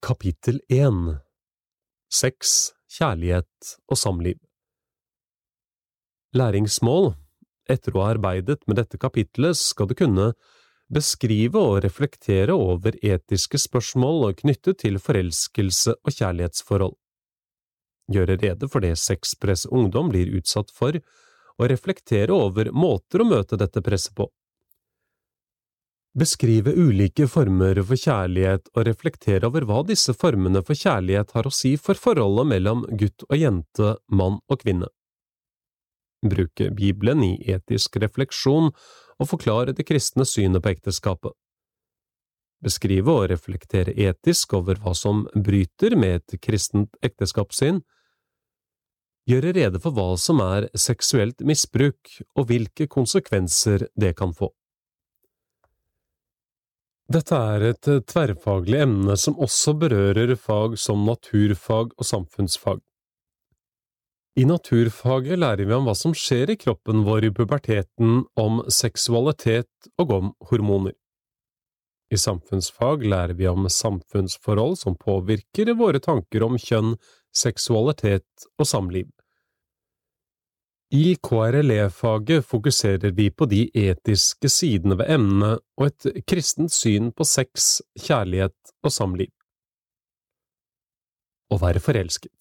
Kapittel 1. Sex, kjærlighet og samliv. Læringsmål. Etter å ha arbeidet med dette kapitlet skal du kunne beskrive og reflektere over etiske spørsmål knyttet til forelskelse og kjærlighetsforhold. Gjøre rede for det sexpress ungdom blir utsatt for, og reflektere over måter å møte dette presset på. Beskrive ulike former for kjærlighet og reflektere over hva disse formene for kjærlighet har å si for forholdet mellom gutt og jente, mann og kvinne. Bruke Bibelen i etisk refleksjon og forklare det kristne synet på ekteskapet. Beskrive og reflektere etisk over hva som bryter med et kristent ekteskapssyn. Gjøre rede for hva som er seksuelt misbruk og hvilke konsekvenser det kan få. Dette er et tverrfaglig emne som også berører fag som naturfag og samfunnsfag. I naturfaget lærer vi om hva som skjer i kroppen vår i puberteten, om seksualitet og om hormoner. I samfunnsfag lærer vi om samfunnsforhold som påvirker våre tanker om kjønn, seksualitet og samliv. I KRLE-faget fokuserer vi på de etiske sidene ved emnet og et kristent syn på sex, kjærlighet og samliv. Å være forelsket.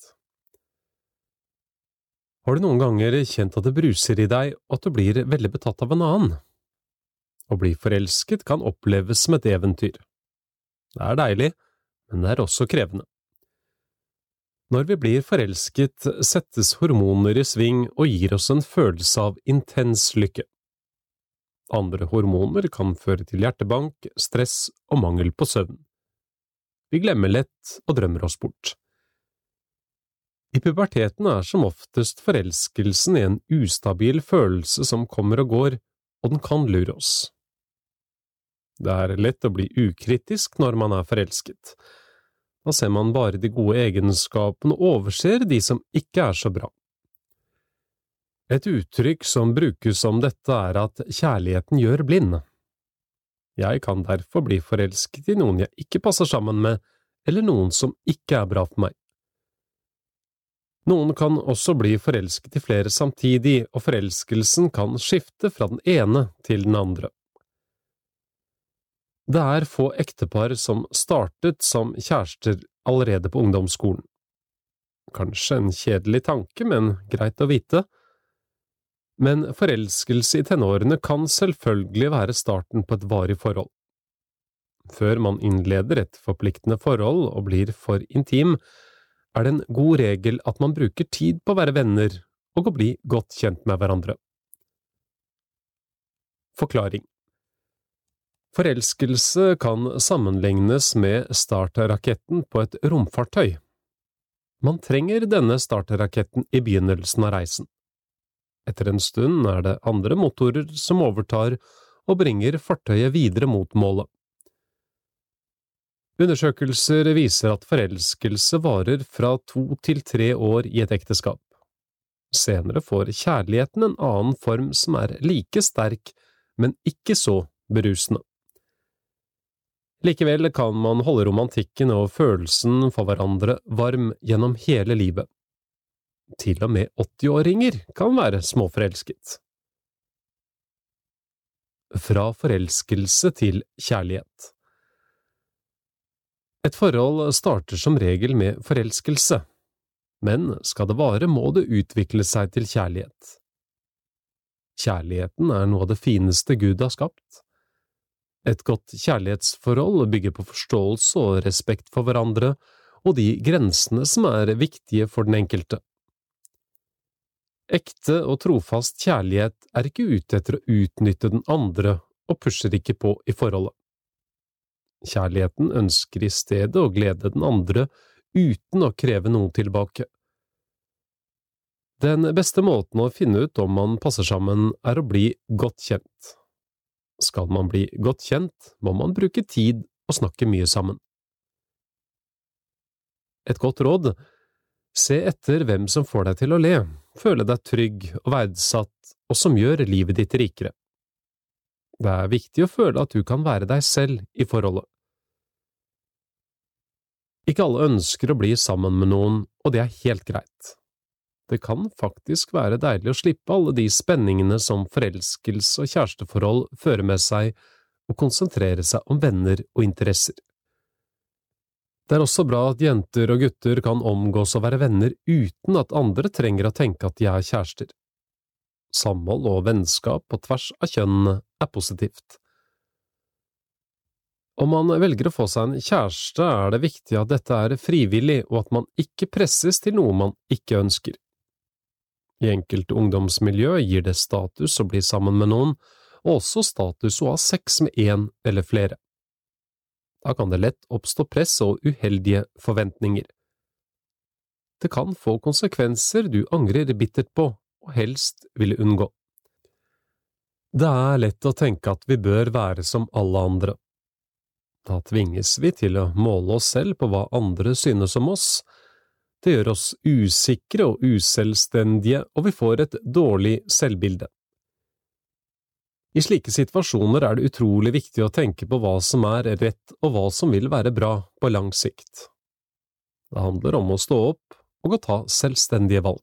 Har du noen ganger kjent at det bruser i deg og at du blir veldig betatt av en annen? Å bli forelsket kan oppleves som et eventyr. Det er deilig, men det er også krevende. Når vi blir forelsket, settes hormoner i sving og gir oss en følelse av intens lykke. Andre hormoner kan føre til hjertebank, stress og mangel på søvn. Vi glemmer lett og drømmer oss bort. I puberteten er som oftest forelskelsen en ustabil følelse som kommer og går, og den kan lure oss. Det er lett å bli ukritisk når man er forelsket. Da ser man bare de gode egenskapene og overser de som ikke er så bra. Et uttrykk som brukes om dette er at kjærligheten gjør blind. Jeg kan derfor bli forelsket i noen jeg ikke passer sammen med, eller noen som ikke er bra for meg. Noen kan også bli forelsket i flere samtidig, og forelskelsen kan skifte fra den ene til den andre. Det er få ektepar som startet som kjærester allerede på ungdomsskolen. Kanskje en kjedelig tanke, men greit å vite. Men forelskelse i tenårene kan selvfølgelig være starten på et varig forhold. Før man innleder et forpliktende forhold og blir for intim, er det en god regel at man bruker tid på å være venner og å bli godt kjent med hverandre. Forklaring. Forelskelse kan sammenlignes med starterraketten på et romfartøy. Man trenger denne starterraketten i begynnelsen av reisen. Etter en stund er det andre motorer som overtar og bringer fartøyet videre mot målet. Undersøkelser viser at forelskelse varer fra 2 til 3 år i et ekteskap. Senere får kjærligheten en annen form som er like sterk, men ikke så berusende. Likevel kan man holde romantikken og følelsen for hverandre varm gjennom hele livet. Til og med 80-åringer kan være småforelsket. Fra forelskelse til kjærlighet. Et forhold starter som regel med forelskelse, men skal det vare må det utvikle seg til kjærlighet. Kjærligheten er noe av det fineste Gud har skapt. Et godt kjærlighetsforhold bygger på forståelse og respekt for hverandre og de grensene som er viktige for den enkelte. Ekte og trofast kjærlighet er ikke ute etter å utnytte den andre og pusher ikke på i forholdet. Kjærligheten ønsker i stedet å glede den andre uten å kreve noe tilbake. Den beste måten å finne ut om man passer sammen er å bli godt kjent. Skal man bli godt kjent, må man bruke tid og snakke mye sammen. Et godt råd: se etter hvem som får deg til å le, føle deg trygg og verdsatt, og som gjør livet ditt rikere. Det er viktig å føle at du kan være deg selv i forholdet. Ikke alle ønsker å bli sammen med noen, og det er helt greit. Det kan faktisk være deilig å slippe alle de spenningene som forelskelse og kjæresteforhold fører med seg, og konsentrere seg om venner og interesser. Det er også bra at jenter og gutter kan omgås og være venner uten at andre trenger å tenke at de er kjærester. Samhold og vennskap på tvers av kjønnene er positivt. Om man velger å få seg en kjæreste, er det viktig at dette er frivillig og at man ikke presses til noe man ikke ønsker. I enkelte ungdomsmiljø gir det status å bli sammen med noen, og også status å ha sex med en eller flere. Da kan det lett oppstå press og uheldige forventninger. Det kan få konsekvenser du angrer bittert på, og helst ville unngå. Det er lett å tenke at vi bør være som alle andre. Da tvinges vi til å måle oss selv på hva andre synes om oss. Det gjør oss usikre og uselvstendige, og vi får et dårlig selvbilde. I slike situasjoner er det utrolig viktig å tenke på hva som er rett og hva som vil være bra på lang sikt. Det handler om å stå opp og å ta selvstendige valg.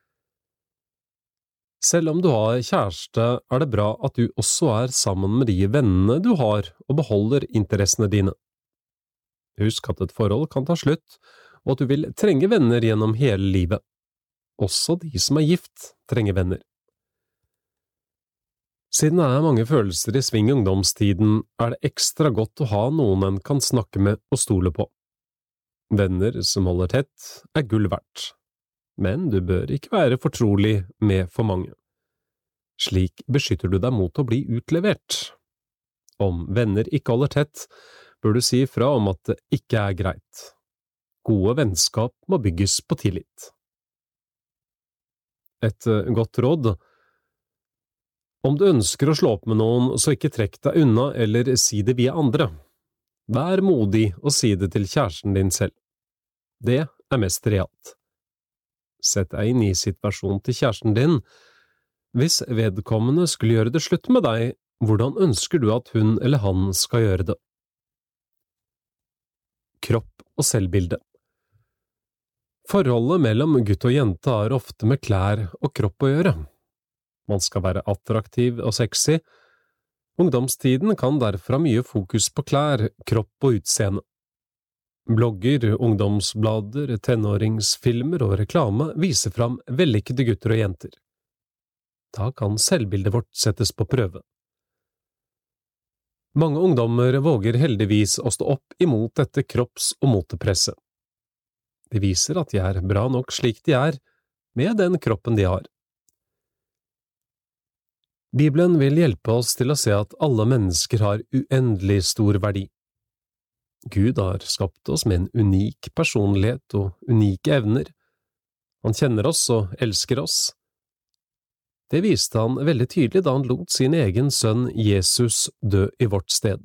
Selv om du har kjæreste, er det bra at du også er sammen med de vennene du har og beholder interessene dine. Husk at et forhold kan ta slutt, og at du vil trenge venner gjennom hele livet. Også de som er gift, trenger venner. Siden det er mange følelser i sving i ungdomstiden, er det ekstra godt å ha noen en kan snakke med og stole på. Venner som holder tett, er gull verdt. Men du bør ikke være fortrolig med for mange. Slik beskytter du deg mot å bli utlevert. Om venner ikke holder tett, bør du si ifra om at det ikke er greit. Gode vennskap må bygges på tillit. Et godt råd: om du ønsker å slå opp med noen, så ikke trekk deg unna eller si det via andre. Vær modig og si det til kjæresten din selv. Det er mest realt. Sett deg inn i situasjonen til kjæresten din. Hvis vedkommende skulle gjøre det slutt med deg, hvordan ønsker du at hun eller han skal gjøre det? Kropp og selvbilde. Forholdet mellom gutt og jente har ofte med klær og kropp å gjøre. Man skal være attraktiv og sexy. Ungdomstiden kan derfor ha mye fokus på klær, kropp og utseende. Blogger, ungdomsblader, tenåringsfilmer og reklame viser fram vellykkede gutter og jenter. Da kan selvbildet vårt settes på prøve. Mange ungdommer våger heldigvis å stå opp imot dette kropps- og motepresset. De viser at de er bra nok slik de er, med den kroppen de har. Bibelen vil hjelpe oss til å se at alle mennesker har uendelig stor verdi. Gud har skapt oss med en unik personlighet og unike evner. Han kjenner oss og elsker oss. Det viste han veldig tydelig da han lot sin egen sønn Jesus dø i vårt sted.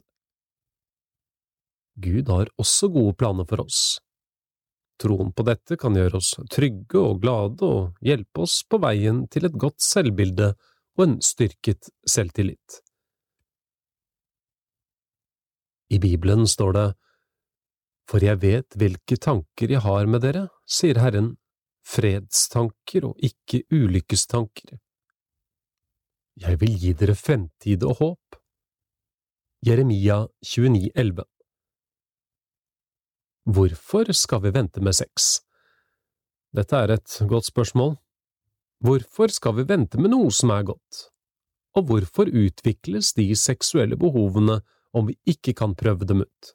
Gud har også gode planer for oss. Troen på dette kan gjøre oss trygge og glade og hjelpe oss på veien til et godt selvbilde og en styrket selvtillit. I Bibelen står det: «For jeg vet hvilke tanker jeg har med dere, sier Herren, fredstanker og ikke ulykkestanker. Jeg vil gi dere fremtid og håp.» Jeremia 29,11. Hvorfor skal vi vente med sex? Dette er et godt spørsmål. Hvorfor skal vi vente med noe som er godt? Og hvorfor utvikles de seksuelle behovene om vi ikke kan prøve dem ut?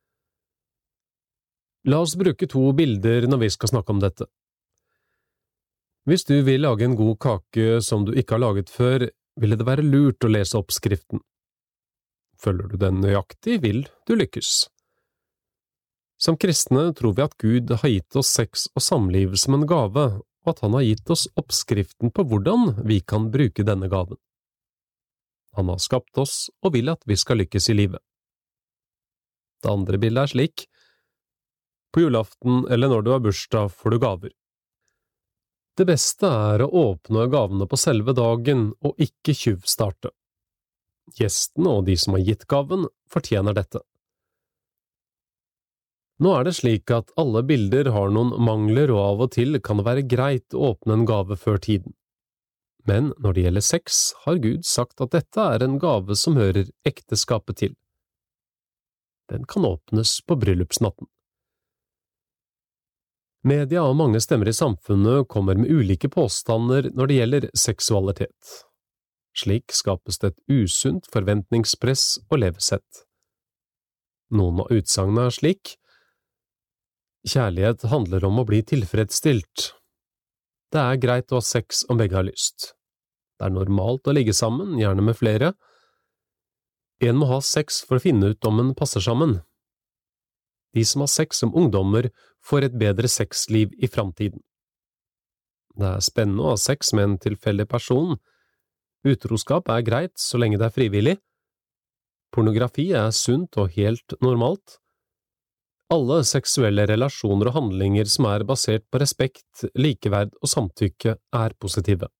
La oss bruke 2 bilder når vi skal snakke om dette. Hvis du vil lage en god kake som du ikke har laget før, ville det være lurt å lese oppskriften. Følger du den nøyaktig, vil du lykkes. Som kristne tror vi at Gud har gitt oss sex og samliv som en gave, og at han har gitt oss oppskriften på hvordan vi kan bruke denne gaven. Han har skapt oss og vil at vi skal lykkes i livet. Det andre bildet er slik: på julaften eller når du har bursdag får du gaver. Det beste er å åpne gavene på selve dagen og ikke tjuvstarte. Gjestene og de som har gitt gaven fortjener dette. Nå det slik at alle bilder har noen mangler, og av og til kan det være greit å åpne en gave før tiden. Men når det gjelder sex, har Gud sagt at dette en gave som hører ekteskapet til. Den kan åpnes på bryllupsnatten. Media og mange stemmer i samfunnet kommer med ulike påstander når det gjelder seksualitet. Slik skapes det et usunt forventningspress og levesett. Noen av utsagnene slik: kjærlighet handler om å bli tilfredsstilt. Det greit å ha sex om begge har lyst. Det normalt å ligge sammen, gjerne med flere. En må ha sex for å finne ut om en passer sammen. De som har sex som ungdommer, får et bedre sexliv i framtiden. Det spennende å ha sex med en tilfeldig person. Utroskap greit så lenge det frivillig. Pornografi sunt og helt normalt. Alle seksuelle relasjoner og handlinger som basert på respekt, likeverd og samtykke positive.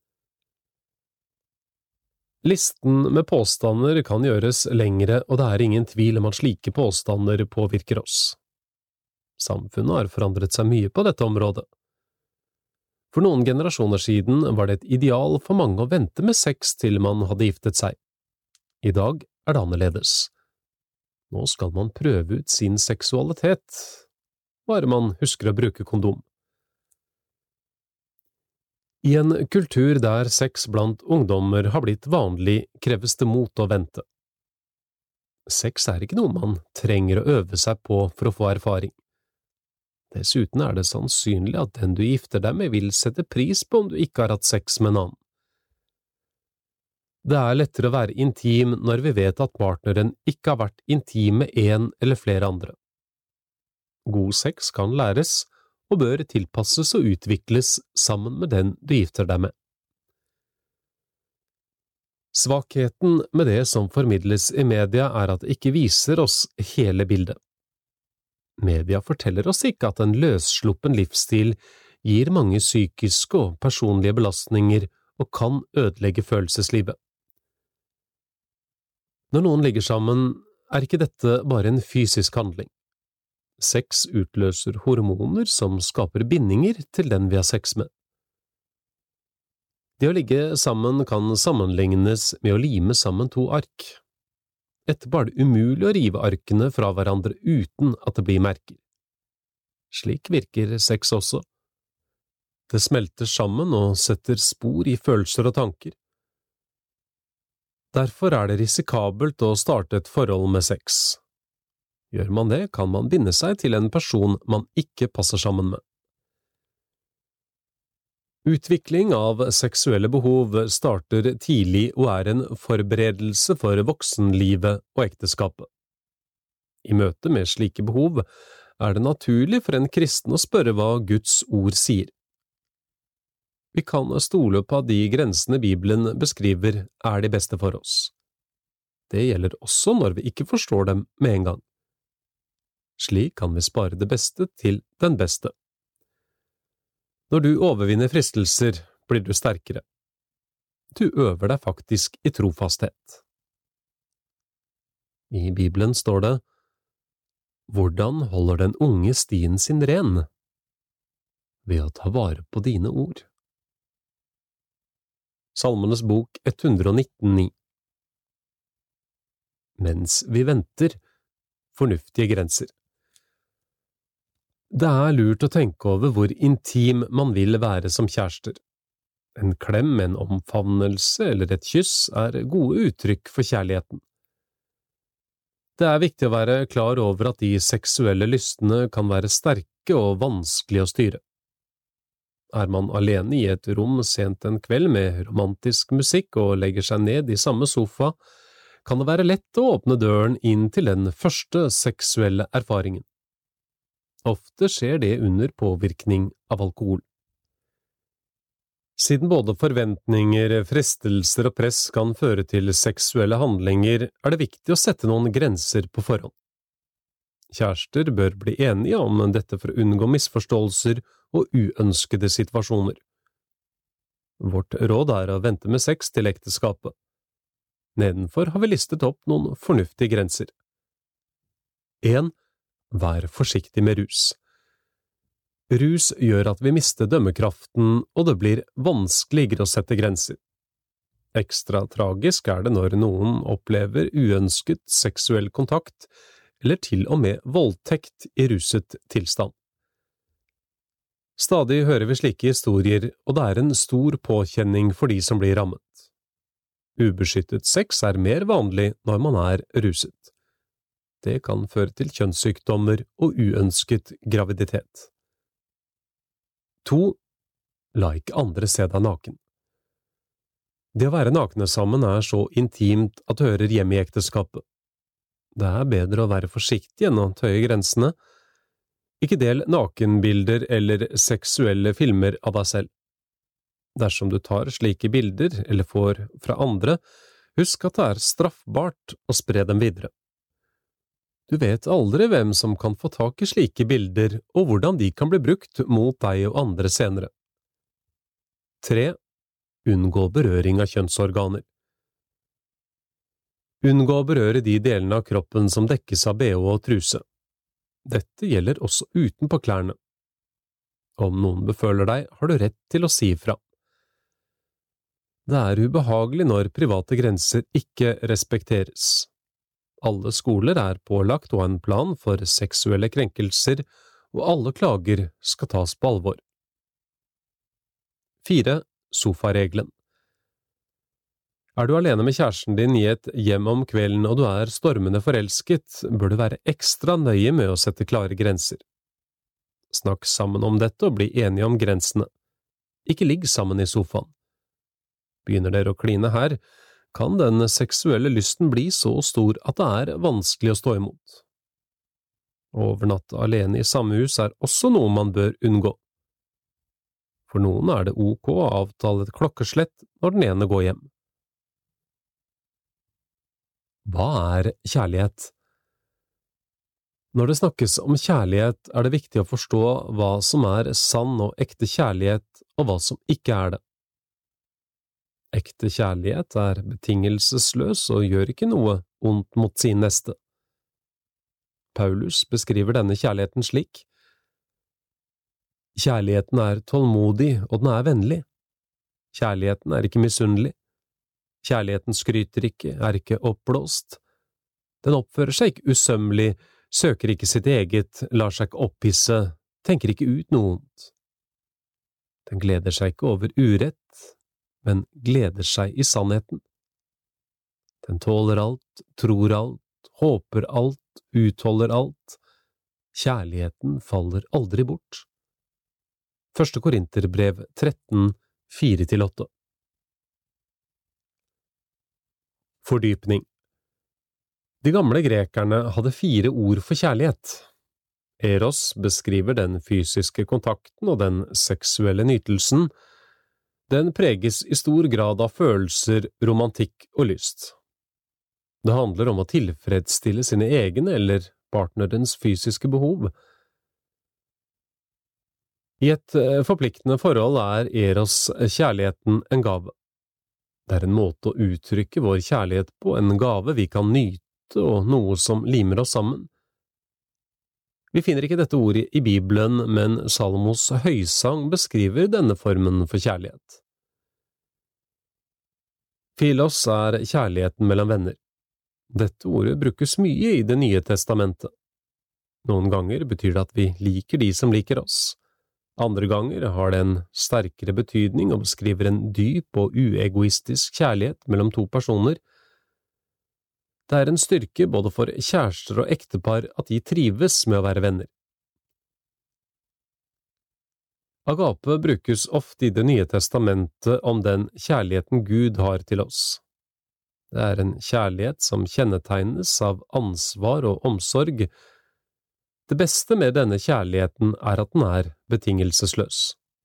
Listen med påstander kan gjøres lengre, og det ingen tvil om at slike påstander påvirker oss. Samfunnet har forandret seg mye på dette området. For noen generasjoner siden var det et ideal for mange å vente med sex til man hadde giftet seg. I dag det annerledes. Nå skal man prøve ut sin seksualitet, bare man husker å bruke kondom. I en kultur der sex blant ungdommer har blitt vanlig, kreves det mot å vente. Sex ikke noe man trenger å øve seg på for å få erfaring. Dessuten det sannsynlig at den du gifter deg med vil sette pris på om du ikke har hatt sex med en annen. Det lettere å være intim når vi vet at partneren ikke har vært intim med en eller flere andre. God sex kan læres, og bør tilpasses og utvikles sammen med den du gifter deg med. Svakheten med det som formidles i media at det ikke viser oss hele bildet. Media forteller oss ikke at en løssluppen livsstil gir mange psykiske og personlige belastninger og kan ødelegge følelseslivet. Når noen ligger sammen, ikke dette bare en fysisk handling. Sex utløser hormoner som skaper bindinger til den vi har sex med. Det å ligge sammen kan sammenlignes med å lime sammen to ark. Etterpå det umulig å rive arkene fra hverandre uten at det blir merker. Slik virker sex også. Det smelter sammen og setter spor i følelser og tanker. Derfor det risikabelt å starte et forhold med sex. Gjør man det, kan man binde seg til en person man ikke passer sammen med. Utvikling av seksuelle behov starter tidlig og en forberedelse for voksenlivet og ekteskapet. I møte med slike behov det naturlig for en kristen å spørre hva Guds ord sier. Vi kan stole på at de grensene Bibelen beskriver de beste for oss. Det gjelder også når vi ikke forstår dem med en gang. Slik kan vi spare det beste til den beste. Når du overvinner fristelser, blir du sterkere. Du øver deg faktisk i trofasthet. I Bibelen står det: Hvordan holder den unge stien sin ren? Ved å ta vare på dine ord. Salmenes bok 119,9. Mens vi venter, fornuftige grenser. Det lurt å tenke over hvor intim man vil være som kjærester. En klem, en omfavnelse eller et kyss gode uttrykk for kjærligheten. Det viktig å være klar over at de seksuelle lystene kan være sterke og vanskelig å styre. Man alene i et rom sent en kveld med romantisk musikk og legger seg ned i samme sofa, kan det være lett å åpne døren inn til den første seksuelle erfaringen. Ofte skjer det under påvirkning av alkohol. Siden både forventninger, fristelser og press kan føre til seksuelle handlinger, det viktig å sette noen grenser på forhånd. Kjærester bør bli enige om dette for å unngå misforståelser og uønskede situasjoner. Vårt råd å vente med sex til ekteskapet. Nedenfor har vi listet opp noen fornuftige grenser. 1. Vær forsiktig med rus. Rus gjør at vi mister dømmekraften, og det blir vanskeligere å sette grenser. Ekstra tragisk er det når noen opplever uønsket seksuell kontakt, eller til og med voldtekt i ruset tilstand. Stadig hører vi slike historier, og det er en stor påkjenning for de som blir rammet. Ubeskyttet sex er mer vanlig når man er ruset. Det kan føre til kjønnssykdommer og uønsket graviditet. 2. La ikke andre se deg naken. Det å være nakne sammen er så intimt at det hører hjemme i ekteskapet. Det er bedre å være forsiktig enn å tøye grensene. Ikke del nakenbilder eller seksuelle filmer av deg selv. Dersom du tar slike bilder eller får fra andre, husk at det er straffbart å spre dem videre. Du vet aldri hvem som kan få tak i slike bilder, og hvordan de kan bli brukt mot deg og andre senere. 3. Unngå berøring av kjønnsorganer. Unngå å berøre de delene av kroppen som dekkes av BH og truse. Dette gjelder også utenpå klærne. Om noen beføler deg, har du rett til å si fra. Det er ubehagelig når private grenser ikke respekteres. Alle skoler er pålagt å ha en plan for seksuelle krenkelser, og alle klager skal tas på alvor. 4. Sofaregelen. Er du alene med kjæresten din i et hjem om kvelden og du er stormende forelsket, bør du være ekstra nøye med å sette klare grenser. Snakk sammen om dette og bli enige om grensene. Ikke ligg sammen i sofaen. Begynner dere å kline her, kan den seksuelle lysten bli så stor at det er vanskelig å stå imot. Å overnatte alene i samme hus er også noe man bør unngå. For noen er det ok å avtale et klokkeslett når den ene går hjem. Hva er kjærlighet? Når det snakkes om kjærlighet, er det viktig å forstå hva som er sann og ekte kjærlighet, og hva som ikke er det. Ekte kjærlighet er betingelsesløs og gjør ikke noe ondt mot sin neste. Paulus beskriver denne kjærligheten slik: Kjærligheten er tålmodig, og den er vennlig. Kjærligheten er ikke misunnelig. Kjærligheten skryter ikke, er ikke oppblåst. Den oppfører seg ikke usømmelig, søker ikke sitt eget, lar seg ikke opphisse, tenker ikke ut noe ondt. Den gleder seg ikke over urett, men gleder seg i sannheten. Den tåler alt, tror alt, håper alt, utholder alt. Kjærligheten faller aldri bort. 1. Korinterbrev 13, 4–8. Fordypning. De gamle grekerne hadde 4 ord for kjærlighet. Eros beskriver den fysiske kontakten og den seksuelle nytelsen. Den preges i stor grad av følelser, romantikk og lyst. Det handler om å tilfredsstille sine egne eller partnerens fysiske behov. I et forpliktende forhold er Eros kjærligheten en gave. Det er en måte å uttrykke vår kjærlighet på, en gave vi kan nyte og noe som limer oss sammen. Vi finner ikke dette ordet i Bibelen, men Salomos høysang beskriver denne formen for kjærlighet. Philos er kjærligheten mellom venner. Dette ordet brukes mye i Det nye testamentet. Noen ganger betyr det at vi liker de som liker oss. Andre ganger har det en sterkere betydning og beskriver en dyp og uegoistisk kjærlighet mellom 2 personer. Det er en styrke både for kjærester og ektepar at de trives med å være venner. Agape brukes ofte i Det nye testamentet om den kjærligheten Gud har til oss. Det er en kjærlighet som kjennetegnes av ansvar og omsorg. Det beste med denne kjærligheten er at den er betingelsesløs.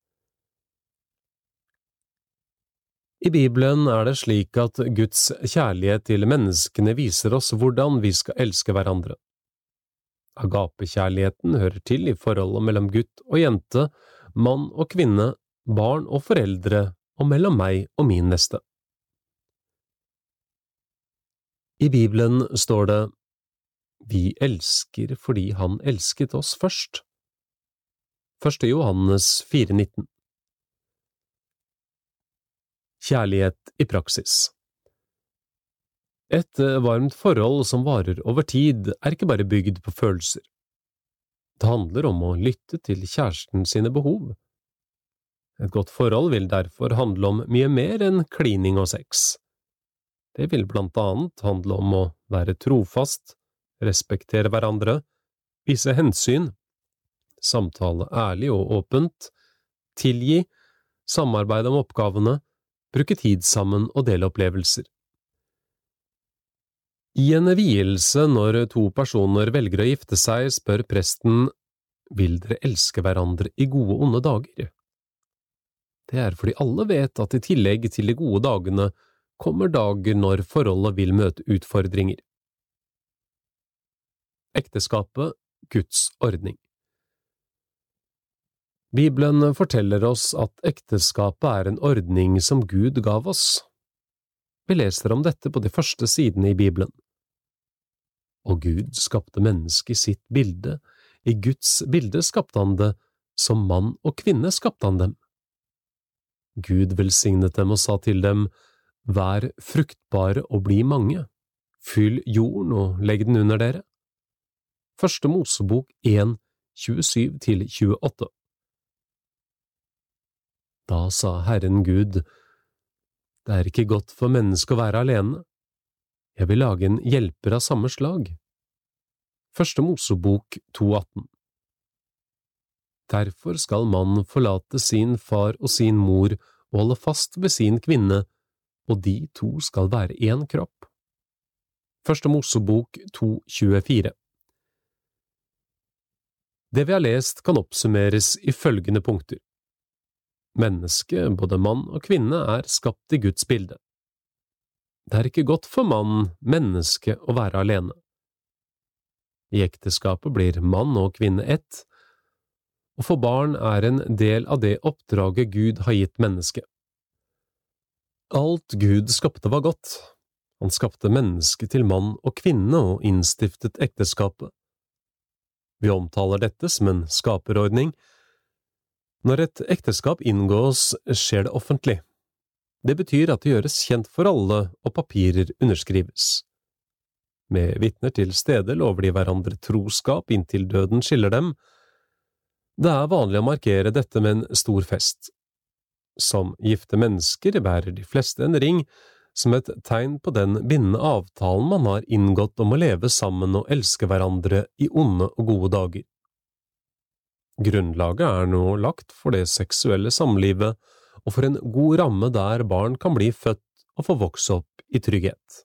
I Bibelen er det slik at Guds kjærlighet til menneskene viser oss hvordan vi skal elske hverandre. Agapekjærligheten hører til i forholdet mellom gutt og jente, mann og kvinne, barn og foreldre, og mellom meg og min neste. I Bibelen står det: Vi elsker fordi han elsket oss først. 1. Johannes 4,19. Kjærlighet i praksis. Et varmt forhold som varer over tid er ikke bare bygd på følelser. Det handler om å lytte til kjæresten sine behov. Et godt forhold vil derfor handle om mye mer enn klining og sex. Det vil blant annet handle om å være trofast, respektere hverandre, vise hensyn, samtale ærlig og åpent, tilgi, samarbeide om oppgavene, bruke tid sammen og dele opplevelser. I en vielse når to personer velger å gifte seg, spør presten, vil dere elske hverandre i gode og onde dager? Det er fordi alle vet at i tillegg til de gode dagene kommer dager når forholdet vil møte utfordringer. Ekteskapet, Guds ordning. Bibelen forteller oss at ekteskapet er en ordning som Gud gav oss. Vi leser om dette på de første sidene i Bibelen. Og Gud skapte mennesket i sitt bilde, i Guds bilde skapte han det, som mann og kvinne skapte han dem. Gud velsignet dem og sa til dem, vær fruktbare og bli mange, fyll jorden og legg den under dere. 1. Mosebok 1, 27–28. Da sa Herren Gud, det er ikke godt for mennesket å være alene. Jeg vil lage en hjelper av samme slag. 1. Mosebok 2,18. Derfor skal mannen forlate sin far og sin mor og holde fast ved sin kvinne, og de to skal være en kropp. 1. Mosebok 2,24. Det vi har lest kan oppsummeres i følgende punkter. Mennesket, både mann og kvinne, er skapt i Guds bilde. Det er ikke godt for mannen, mennesket, å være alene. I ekteskapet blir mann og kvinne ett, og for barn er en del av det oppdraget Gud har gitt mennesket. Alt Gud skapte var godt. Han skapte mennesket til mann og kvinne og innstiftet ekteskapet. Vi omtaler dette som en skaperordning. Når et ekteskap inngås, skjer det offentlig. Det betyr at det gjøres kjent for alle, og papirer underskrives. Med vitner til stede lover de hverandre troskap inntil døden skiller dem. Det er vanlig å markere dette med en stor fest. Som gifte mennesker bærer de fleste en ring, som et tegn på den bindende avtalen man har inngått om å leve sammen og elske hverandre i onde og gode dager. Grunnlaget er nå lagt for det seksuelle samlivet, og for en god ramme der barn kan bli født og få vokse opp i trygghet.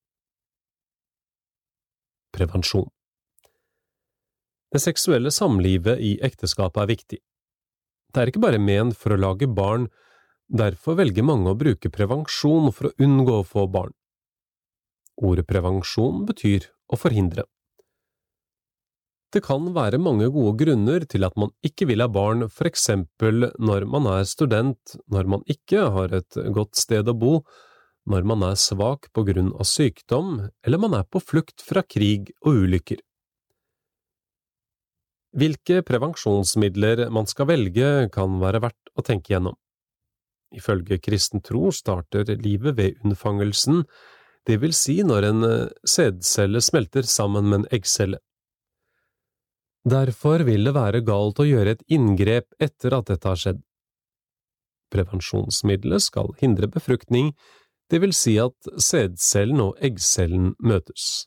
Prevensjon. Det seksuelle samlivet i ekteskapet er viktig. Det er ikke bare ment for å lage barn, derfor velger mange å bruke prevensjon for å unngå å få barn. Ordet prevensjon betyr å forhindre. Det kan være mange gode grunner til at man ikke vil ha barn, for eksempel når man er student, når man ikke har et godt sted å bo, når man er svak på grunn av sykdom, eller man er på flukt fra krig og ulykker. Hvilke prevensjonsmidler man skal velge kan være verdt å tenke gjennom. Ifølge kristen tro starter livet ved unnfangelsen, det vil si når en sædcelle smelter sammen med en eggcelle. Derfor vil det være galt å gjøre et inngrep etter at dette har skjedd. Prevensjonsmiddelet skal hindre befruktning, det vil si at sædcellen og eggcellen møtes.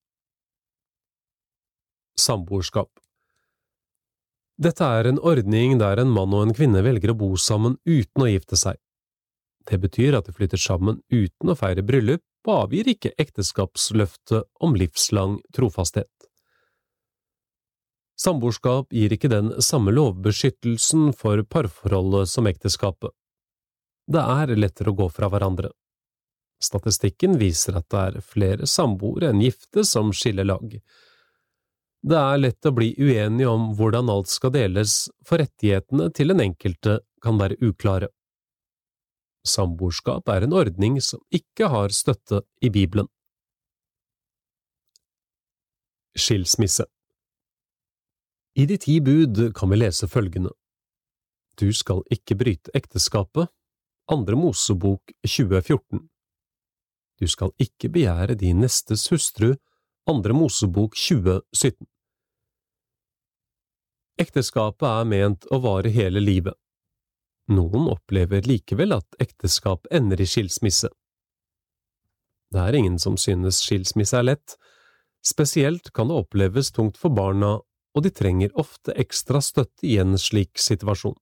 Samboerskap. Dette er en ordning der en mann og en kvinne velger å bo sammen uten å gifte seg. Det betyr at de flytter sammen uten å feire bryllup og avgir ikke ekteskapsløftet om livslang trofasthet. Samboerskap gir ikke den samme lovbeskyttelsen for parforholdet som ekteskapet. Det er lettere å gå fra hverandre. Statistikken viser at det er flere samboere enn gifte som skiller lag. Det er lett å bli uenige om hvordan alt skal deles, for rettighetene til den enkelte kan være uklare. Samboerskap er en ordning som ikke har støtte i Bibelen. Skilsmisse. I de 10 bud kan vi lese følgende: Du skal ikke bryte ekteskapet, 2. Mosebok 2014. Du skal ikke begjære din nestes hustru, 2. Mosebok 2017. Ekteskapet er ment å vare hele livet. Noen opplever likevel at ekteskap ender i skilsmisse. Det er ingen som synes skilsmisse er lett. Spesielt kan det oppleves tungt for barna, og de trenger ofte ekstra støtte i en slik situasjon.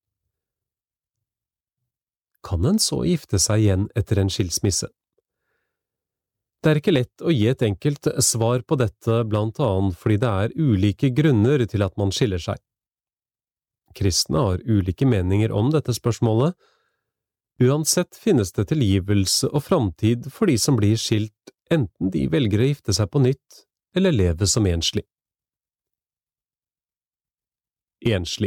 Kan en så gifte seg igjen etter en skilsmisse? Det er ikke lett å gi et enkelt svar på dette, blant annet fordi det er ulike grunner til at man skiller seg. Kristne har ulike meninger om dette spørsmålet. Uansett finnes det tilgivelse og framtid for de som blir skilt, enten de velger å gifte seg på nytt eller leve som enslig. Enslig.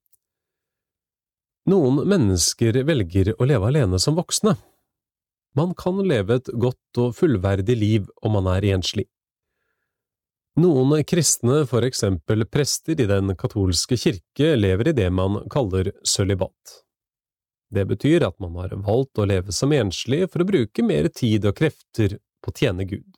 Noen mennesker velger å leve alene som voksne. Man kan leve et godt og fullverdig liv om man er enslig. Noen kristne, for eksempel prester i den katolske kirke, lever i det man kaller sølibat. Det betyr at man har valgt å leve som enslig for å bruke mer tid og krefter på å tjene Gud.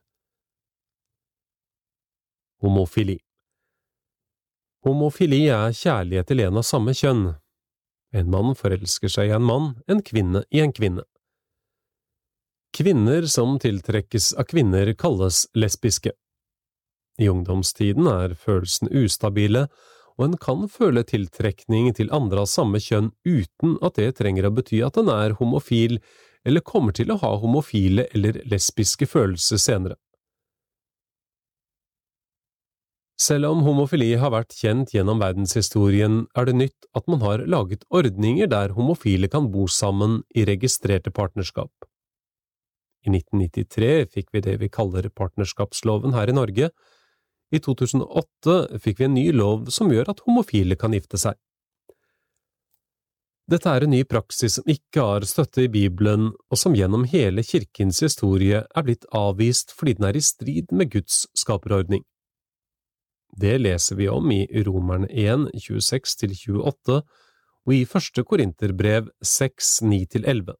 Homofili. Homofili er kjærlighet til en av samme kjønn. En mann forelsker seg i en mann, en kvinne i en kvinne. Kvinner som tiltrekkes av kvinner kalles lesbiske. I ungdomstiden er følelsen ustabile, og en kan føle tiltrekning til andre av samme kjønn uten at det trenger å bety at en er homofil eller kommer til å ha homofile eller lesbiske følelser senere. Selv om homofili har vært kjent gjennom verdenshistorien, er det nytt at man har laget ordninger der homofile kan bo sammen i registrerte partnerskap. I 1993 fikk vi det vi kaller partnerskapsloven her i Norge. I 2008 fikk vi en ny lov som gjør at homofile kan gifte seg. Dette er en ny praksis som ikke har støtte i Bibelen, og som gjennom hele kirkens historie er blitt avvist fordi den er i strid med Guds skaperordning. Det leser vi om i Romerne 1, 26–28, og i 1. Korinterbrev 6, 9–11.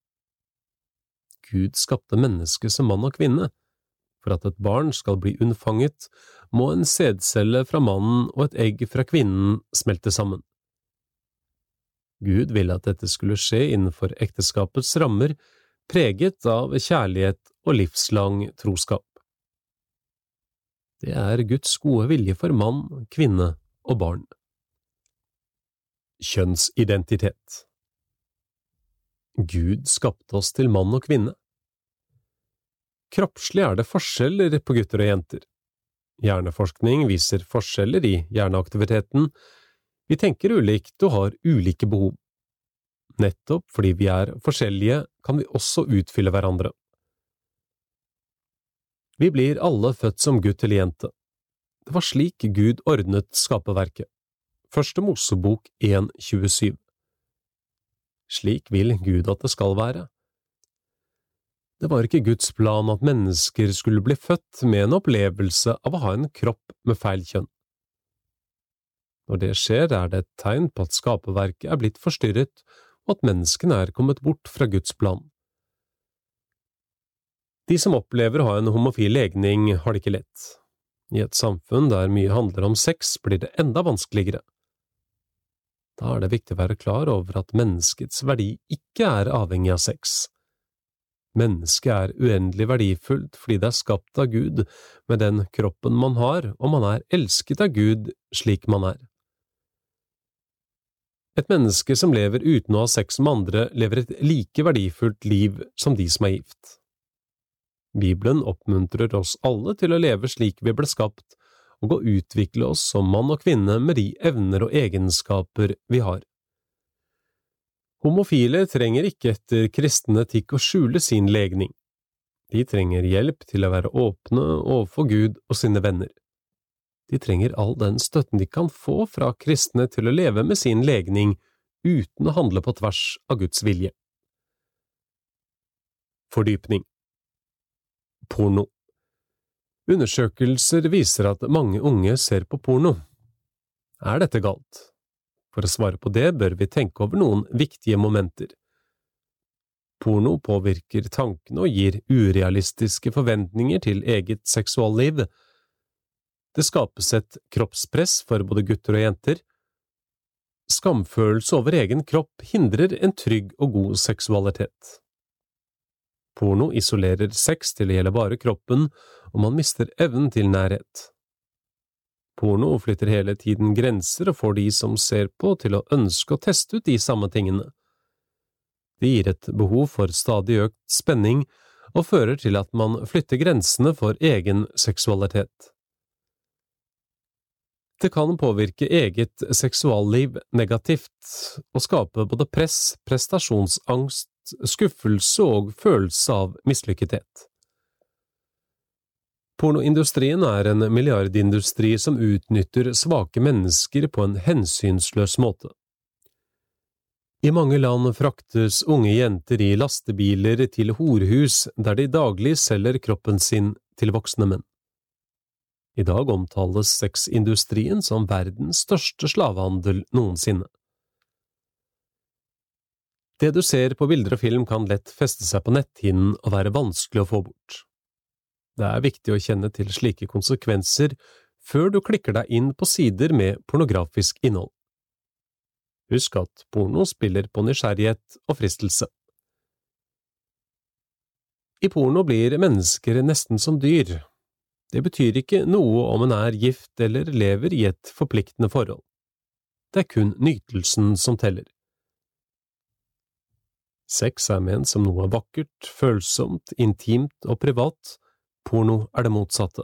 Gud skapte mennesket som mann og kvinne. For at et barn skal bli unnfanget, må en sædcelle fra mannen og et egg fra kvinnen smelte sammen. Gud ville at dette skulle skje innenfor ekteskapets rammer, preget av kjærlighet og livslang troskap. Det er Guds gode vilje for mann, kvinne og barn. Kjønnsidentitet. Gud skapte oss til mann og kvinne. Kroppslig er det forskjeller på gutter og jenter. Hjerneforskning viser forskjeller i hjerneaktiviteten. Vi tenker ulikt og har ulike behov. Nettopp fordi vi er forskjellige, kan vi også utfylle hverandre. Vi blir alle født som gutt eller jente. Det var slik Gud ordnet skaperverket. 1. Mosebok 1:27. Slik vil Gud at det skal være. Det var ikke Guds plan at mennesker skulle bli født med en opplevelse av å ha en kropp med feil kjønn. Når det skjer, er det et tegn på at skaperverket er blitt forstyrret, og at menneskene er kommet bort fra Guds plan. De som opplever å ha en homofil legning, har det ikke lett. I et samfunn der mye handler om sex, blir det enda vanskeligere. Da er det viktig å være klar over at menneskets verdi ikke er avhengig av sex. Mennesket er uendelig verdifullt fordi det er skapt av Gud med den kroppen man har, og man er elsket av Gud slik man er. Et menneske som lever uten å ha sex med andre, lever et like verdifullt liv som de som er gift. Bibelen oppmuntrer oss alle til å leve slik vi ble skapt, og å utvikle oss som mann og kvinne med de evner og egenskaper vi har. Homofile trenger ikke etter kristen etikk å skjule sin legning. De trenger hjelp til å være åpne overfor Gud og sine venner. De trenger all den støtten de kan få fra kristne til å leve med sin legning uten å handle på tvers av Guds vilje. Fordypning. Porno. Undersøkelser viser at mange unge ser på porno. Er dette galt? For å svare på det bør vi tenke over noen viktige momenter. Porno påvirker tankene og gir urealistiske forventninger til eget seksualliv. Det skapes et kroppspress for både gutter og jenter. Skamfølelse over egen kropp hindrer en trygg og god seksualitet. Porno isolerer sex til å gjelde bare kroppen, og man mister evnen til nærhet. Porno flytter hele tiden grenser og får de som ser på til å ønske å teste ut de samme tingene. Det gir et behov for stadig økt spenning og fører til at man flytter grensene for egen seksualitet. Det kan påvirke eget seksualliv negativt og skape både press, prestasjonsangst, skuffelse og følelse av mislykkethet. Pornoindustrien er en milliardindustri som utnytter svake mennesker på en hensynsløs måte. I mange land fraktes unge jenter i lastebiler til horhus der de daglig selger kroppen sin til voksne menn. I dag omtales sexindustrien som verdens største slavehandel noensinne. Det du ser på bilder og film kan lett feste seg på netthinnen og være vanskelig å få bort. Det er viktig å kjenne til slike konsekvenser før du klikker deg inn på sider med pornografisk innhold. Husk at porno spiller på nysgjerrighet og fristelse. I porno blir mennesker nesten som dyr. Det betyr ikke noe om en er gift eller lever i et forpliktende forhold. Det er kun nytelsen som teller. Sex er ment som noe vakkert, følsomt, intimt og privat. Porno er det motsatte.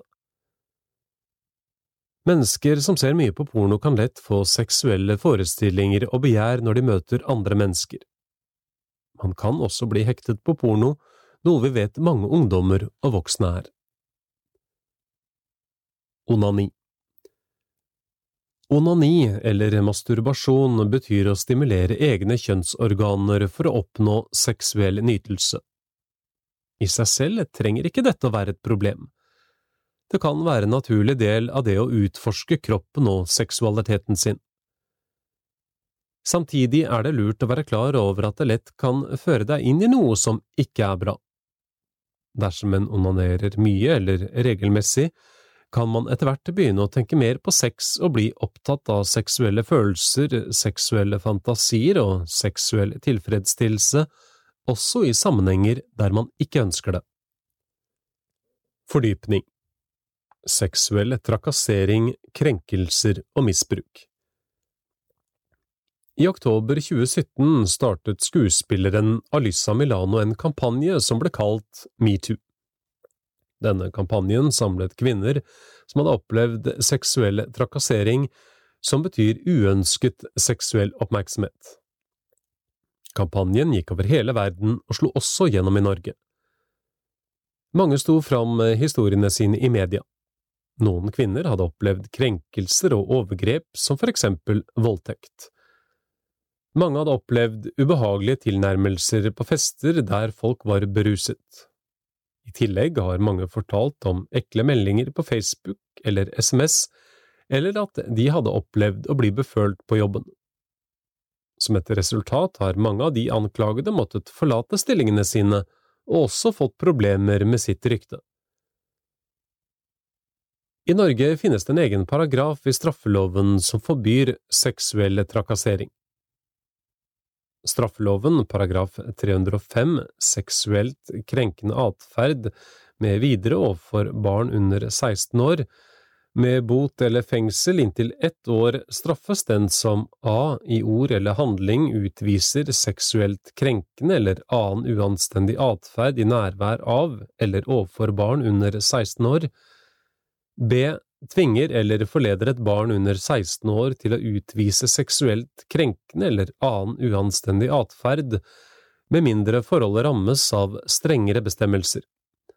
Mennesker som ser mye på porno kan lett få seksuelle forestillinger og begjær når de møter andre mennesker. Man kan også bli hektet på porno, noe vi vet mange ungdommer og voksne er. Onani. Onani, eller masturbasjon, betyr å stimulere egne kjønnsorganer for å oppnå seksuell nytelse. I seg selv trenger ikke dette å være et problem. Det kan være en naturlig del av det å utforske kroppen og seksualiteten sin. Samtidig er det lurt å være klar over at det lett kan føre deg inn i noe som ikke er bra. Dersom en onanerer mye eller regelmessig, kan man etter hvert begynne å tenke mer på sex og bli opptatt av seksuelle følelser, seksuelle fantasier og seksuell tilfredsstillelse, også i sammenhenger der man ikke ønsker det. Fordypning. Seksuell trakassering, krenkelser og misbruk. I oktober 2017 startet skuespilleren Alyssa Milano en kampanje som ble kalt MeToo. Denne kampanjen samlet kvinner som hadde opplevd seksuell trakassering, som betyr uønsket seksuell oppmerksomhet. Kampanjen gikk over hele verden og slo også gjennom i Norge. Mange sto fram historiene sine i media. Noen kvinner hadde opplevd krenkelser og overgrep, som for eksempel voldtekt. Mange hadde opplevd ubehagelige tilnærmelser på fester der folk var beruset. I tillegg har mange fortalt om ekle meldinger på Facebook eller SMS, eller at de hadde opplevd å bli befølt på jobben. Som et resultat har mange av de anklagede måttet forlate stillingene sine, og også fått problemer med sitt rykte. I Norge finnes det en egen paragraf i straffeloven som forbyr seksuell trakassering. Straffeloven, paragraf 305, seksuelt krenkende atferd med videre overfor barn under 16 år, med bot eller fengsel inntil 1 år straffes den som a. i ord eller handling utviser seksuelt krenkende eller annen uanstendig atferd i nærvær av eller overfor barn under 16 år, b. tvinger eller forleder et barn under 16 år til å utvise seksuelt krenkende eller annen uanstendig atferd, med mindre forholdet rammes av strengere bestemmelser.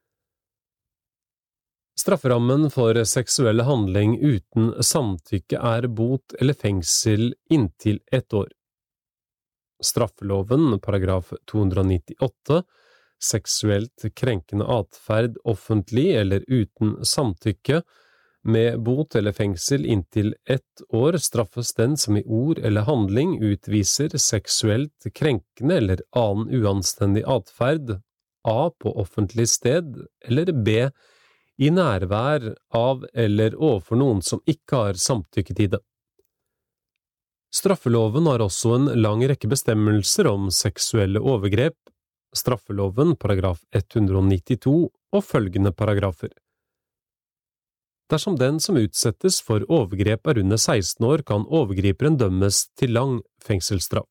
Strafferammen for seksuell handling uten samtykke er bot eller fengsel inntil 1 år. Straffeloven, paragraf 298, seksuelt krenkende atferd offentlig eller uten samtykke, med bot eller fengsel inntil 1 år straffes den som i ord eller handling utviser seksuelt krenkende eller annen uanstendig atferd, A. På offentlig sted, eller B. I nærvær av eller overfor noen som ikke har samtykket i det. Straffeloven har også en lang rekke bestemmelser om seksuelle overgrep, straffeloven paragraf 192 og følgende paragrafer. Dersom den som utsettes for overgrep er under 16 år, kan overgriperen dømmes til lang fengselsstraff.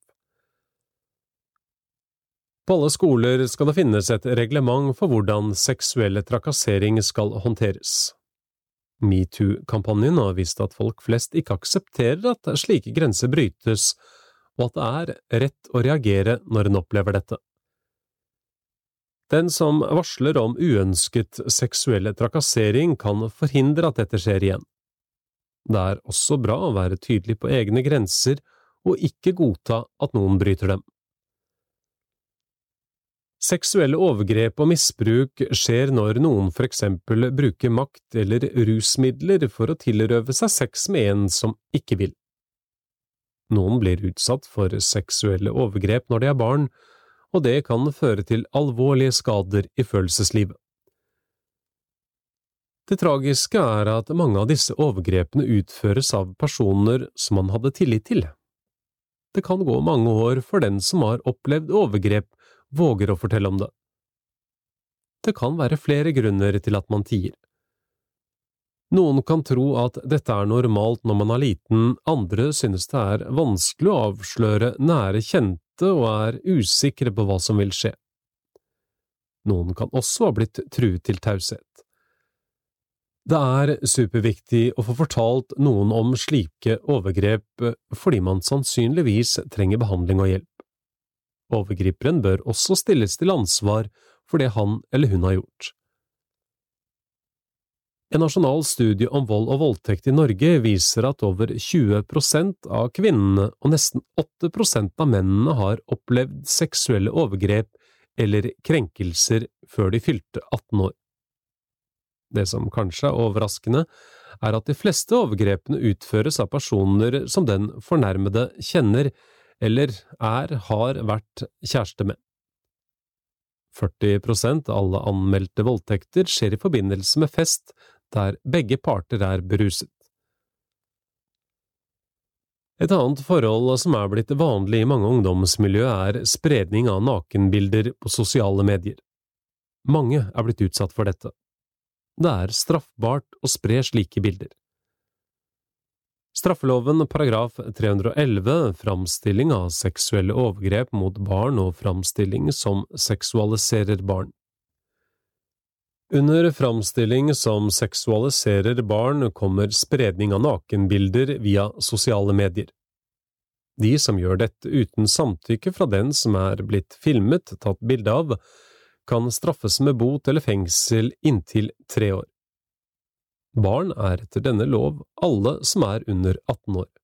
På alle skoler skal det finnes et reglement for hvordan seksuelle trakassering skal håndteres. MeToo-kampanjen har vist at folk flest ikke aksepterer at slike grenser brytes, og at det er rett å reagere når en opplever dette. Den som varsler om uønsket seksuelle trakassering kan forhindre at dette skjer igjen. Det er også bra å være tydelig på egne grenser og ikke godta at noen bryter dem. Seksuelle overgrep og misbruk skjer når noen for eksempel bruker makt eller rusmidler for å tilrøve seg sex med en som ikke vil. Noen blir utsatt for seksuelle overgrep når de er barn, og det kan føre til alvorlige skader i følelseslivet. Det tragiske er at mange av disse overgrepene utføres av personer som man hadde tillit til. Det kan gå mange år før den som har opplevd overgrep, våger å fortelle om det. Det kan være flere grunner til at man tier. Noen kan tro at dette er normalt når man er liten, andre synes det er vanskelig å avsløre nære kjente og er usikre på hva som vil skje. Noen kan også ha blitt truet til taushet. Det er superviktig å få fortalt noen om slike overgrep fordi man sannsynligvis trenger behandling og hjelp. Overgriperen bør også stilles til ansvar for det han eller hun har gjort. En nasjonal studie om vold og voldtekt i Norge viser at over 20% av kvinnene og nesten 8% av mennene har opplevd seksuelle overgrep eller krenkelser før de fylte 18 år. Det som kanskje er overraskende, er at de fleste overgrepene utføres av personer som den fornærmede kjenner eller har vært kjæreste med. 40% av alle anmeldte voldtekter skjer i forbindelse med fest, der begge parter er beruset. Et annet forhold som er blitt vanlig i mange ungdomsmiljø er spredning av nakenbilder på sosiale medier. Mange er blitt utsatt for dette. Det er straffbart å spre slike bilder. Straffeloven paragraf 311, framstilling av seksuelle overgrep mot barn og framstilling som seksualiserer barn. Under framstilling som seksualiserer barn kommer spredning av nakenbilder via sosiale medier. De som gjør dette uten samtykke fra den som er blitt filmet, tatt bilde av, kan straffes med bot eller fengsel inntil 3 år. Barn er etter denne lov alle som er under 18 år.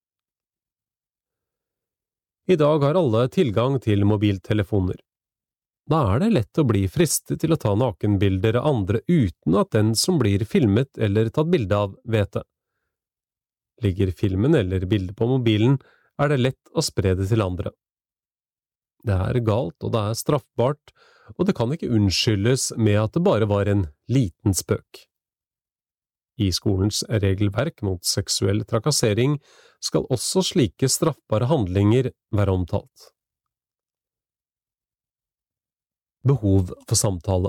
I dag har alle tilgang til mobiltelefoner. Da er det lett å bli fristet til å ta nakenbilder av andre uten at den som blir filmet eller tatt bilde av, vet det. Ligger filmen eller bildet på mobilen, er det lett å spre det til andre. Det er galt, og det er straffbart, og det kan ikke unnskyldes med at det bare var en liten spøk. I skolens regelverk mot seksuell trakassering skal også slike straffbare handlinger være omtalt. Behov for samtale.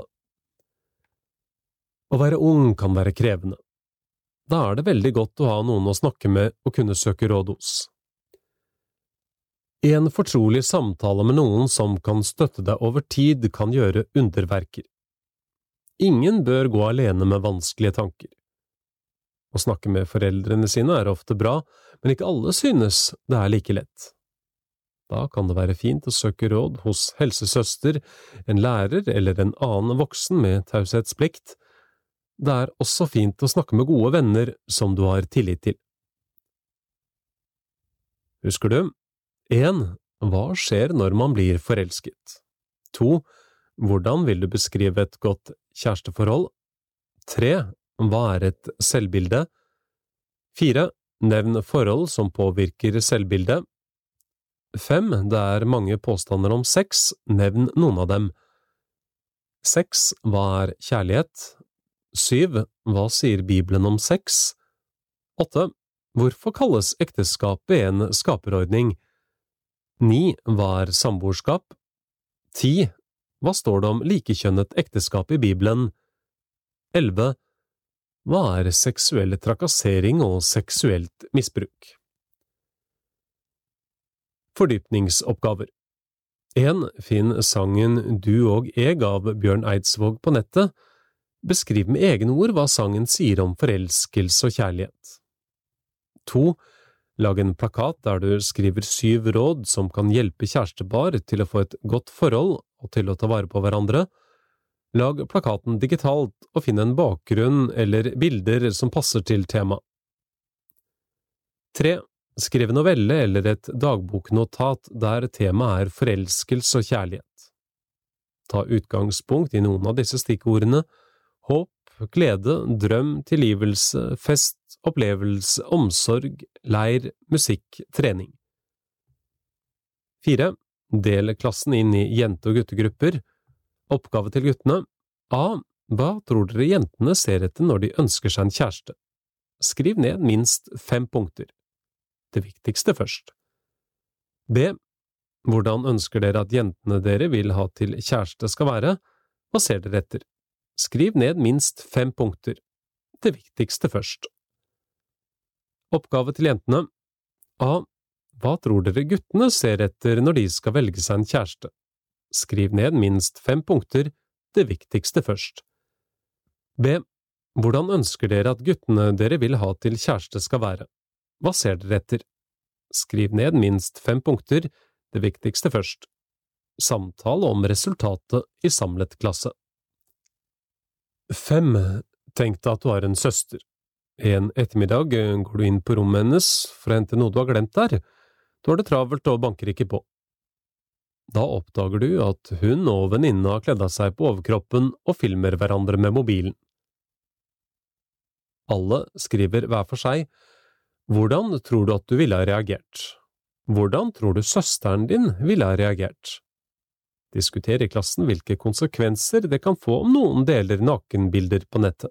Å være ung kan være krevende. Da er det veldig godt å ha noen å snakke med og kunne søke råd hos. En fortrolig samtale med noen som kan støtte deg over tid kan gjøre underverker. Ingen bør gå alene med vanskelige tanker. Å snakke med foreldrene sine er ofte bra, men ikke alle synes det er like lett. Da kan det være fint å søke råd hos helsesøster, en lærer eller en annen voksen med taushetsplikt. Det er også fint å snakke med gode venner som du har tillit til. Husker du? 1. Hva skjer når man blir forelsket? 2. Hvordan vil du beskrive et godt kjæresteforhold? 3. Hva er et selvbilde? 4. Nevn forhold som påvirker selvbildet. 5. Det er mange påstander om sex, nevn noen av dem. 6. Hva er kjærlighet? 7. Hva sier Bibelen om sex? 8. Hvorfor kalles ekteskapet en skaperordning? 9. Hva er samboerskap? 10. Hva står det om likekjønnet ekteskap i Bibelen? 11. Hva er seksuell trakassering og seksuelt misbruk? Fordypningsoppgaver 1. Finn sangen Du og jeg av Bjørn Eidsvåg på nettet. Beskriv med egne ord hva sangen sier om forelskelse og kjærlighet. 2. Lag en plakat der du skriver 7 råd som kan hjelpe kjærestepar til å få et godt forhold og til å ta vare på hverandre. Lag plakaten digitalt og finn en bakgrunn eller bilder som passer til tema. 3. Skriv en novelle eller et dagboknotat der temaet er forelskelse og kjærlighet. Ta utgangspunkt i noen av disse stikkordene: håp, glede, drøm, tilgivelse, fest, opplevelse, omsorg, leir, musikk, trening. 4. Del klassen inn i jente- og guttegrupper. Oppgave til guttene. A. Hva tror dere jentene ser etter når de ønsker seg en kjæreste? Skriv ned minst 5 punkter. Det viktigste først. B. Hvordan ønsker dere at jentene dere vil ha til kjæreste skal være? Hva ser dere etter? Skriv ned minst 5 punkter. Det viktigste først. Oppgave til jentene. A. Hva tror dere guttene ser etter når de skal velge seg en kjæreste? Skriv ned minst 5 punkter, det viktigste først. B. Hvordan ønsker dere at guttene dere vil ha til kjæreste skal være? Hva ser dere etter? Skriv ned minst 5 punkter, det viktigste først. Samtale om resultatet i samlet klasse. 5. Tenk deg at du har en søster. En ettermiddag går du inn på rommet hennes for å hente noe du har glemt der. Du har det travelt og banker ikke på. Da oppdager du at hun og venninnen har kledd av seg på overkroppen og filmer hverandre med mobilen. Alle skriver hver for seg. Hvordan tror du at du ville ha reagert? Hvordan tror du søsteren din ville ha reagert? Diskuter i klassen hvilke konsekvenser det kan få om noen deler nakenbilder på nettet.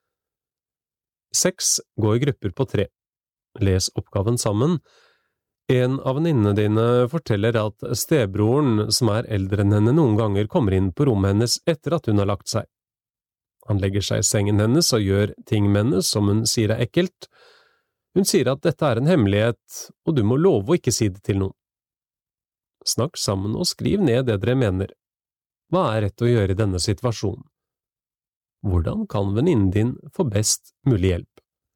6. Gå i grupper på 3. Les oppgaven sammen. En av venninnene dine forteller at stebroren, som er eldre enn henne, noen ganger kommer inn på rommet hennes etter at hun har lagt seg. Han legger seg i sengen hennes og gjør ting med henne som hun sier er ekkelt. Hun sier at dette er en hemmelighet, og du må love å ikke si det til noen. Snakk sammen og skriv ned det dere mener. Hva er rett å gjøre i denne situasjonen? Hvordan kan venninnen din få best mulig hjelp?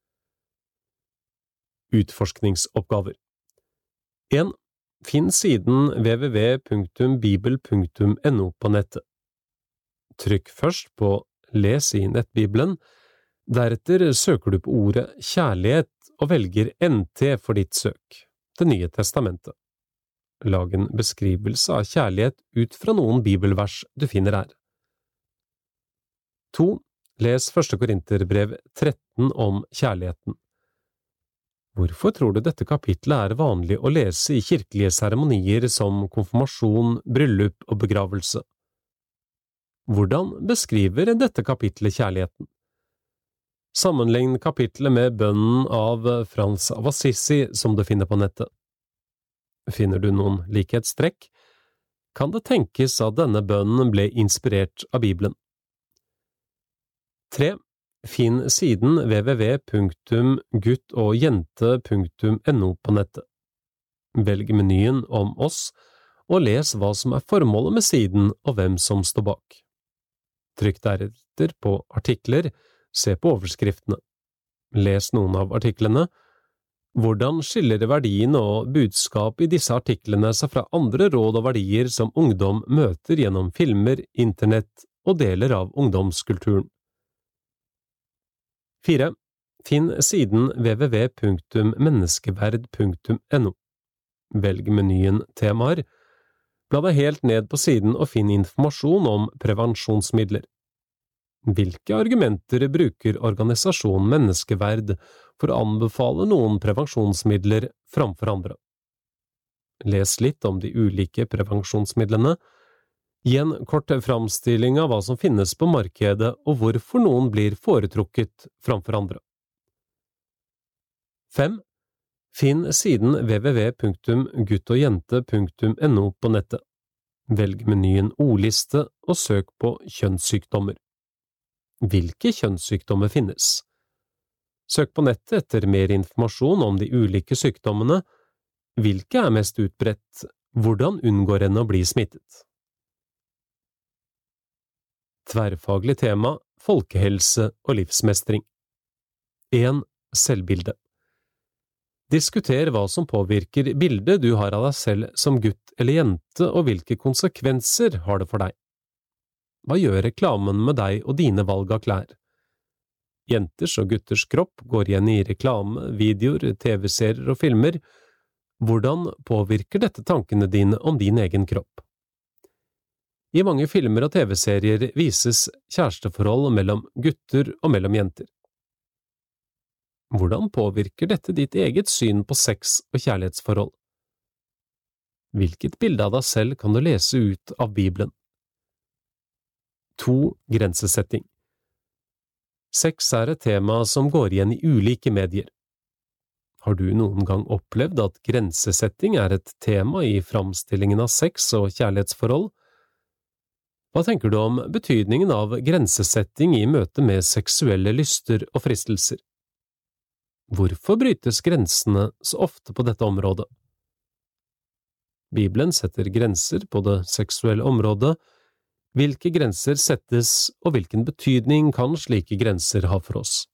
Utforskningsoppgaver 1. Finn siden www.bibel.no på nettet. Trykk først på Les i nettbibelen, deretter søker du på ordet kjærlighet og velger NT for ditt søk, Det nye testamentet. Lag en beskrivelse av kjærlighet ut fra noen bibelvers du finner her. 2. Les 1. Korinterbrev 13 om kjærligheten. Hvorfor tror du dette kapitlet er vanlig å lese i kirkelige seremonier som konfirmasjon, bryllup og begravelse? Hvordan beskriver dette kapitlet kjærligheten? Sammenlign kapitlet med bønnen av Frans av Assisi som du finner på nettet. Finner du noen likhetstrekk? Kan det tenkes at denne bønnen ble inspirert av Bibelen? 3. Finn siden www.guttogjente.no på nettet. Velg menyen om oss, og les hva som er formålet med siden og hvem som står bak. Trykk deretter på artikler, se på overskriftene. Les noen av artiklene. Hvordan skiller verdien og budskap i disse artiklene seg fra andre råd og verdier som ungdom møter gjennom filmer, internett og deler av ungdomskulturen? 4. Finn siden www.menneskeverd.no. Velg menyen temaer. Bla deg helt ned på siden og finn informasjon om prevensjonsmidler. Hvilke argumenter bruker organisasjonen Menneskeverd for å anbefale noen prevensjonsmidler framfor andre? Les litt om de ulike prevensjonsmidlene. Gi en kort framstilling av hva som finnes på markedet og hvorfor noen blir foretrukket framfor andre. 5. Finn siden www.guttogjente.no på nettet. Velg menyen ordliste og søk på kjønnssykdommer. Hvilke kjønnssykdommer finnes? Søk på nettet etter mer informasjon om de ulike sykdommene. Hvilke er mest utbredt? Hvordan unngår en å bli smittet? Tverrfaglig tema, folkehelse og livsmestring. 1. Selvbilde. Diskuter hva som påvirker bildet du har av deg selv som gutt eller jente, og hvilke konsekvenser har det for deg. Hva gjør reklamen med deg og dine valg av klær? Jenters og gutters kropp går igjen i reklame, videoer, TV-serier og filmer. Hvordan påvirker dette tankene dine om din egen kropp? I mange filmer og TV-serier vises kjæresteforhold mellom gutter og mellom jenter. Hvordan påvirker dette ditt eget syn på sex og kjærlighetsforhold? Hvilket bilde av deg selv kan du lese ut av Bibelen? 2. Grensesetting. Sex er et tema som går igjen i ulike medier. Har du noen gang opplevd at grensesetting er et tema i framstillingen av sex og kjærlighetsforhold? Hva tenker du om betydningen av grensesetting i møte med seksuelle lyster og fristelser? Hvorfor brytes grensene så ofte på dette området? Bibelen setter grenser på det seksuelle området. Hvilke grenser settes, og hvilken betydning kan slike grenser ha for oss?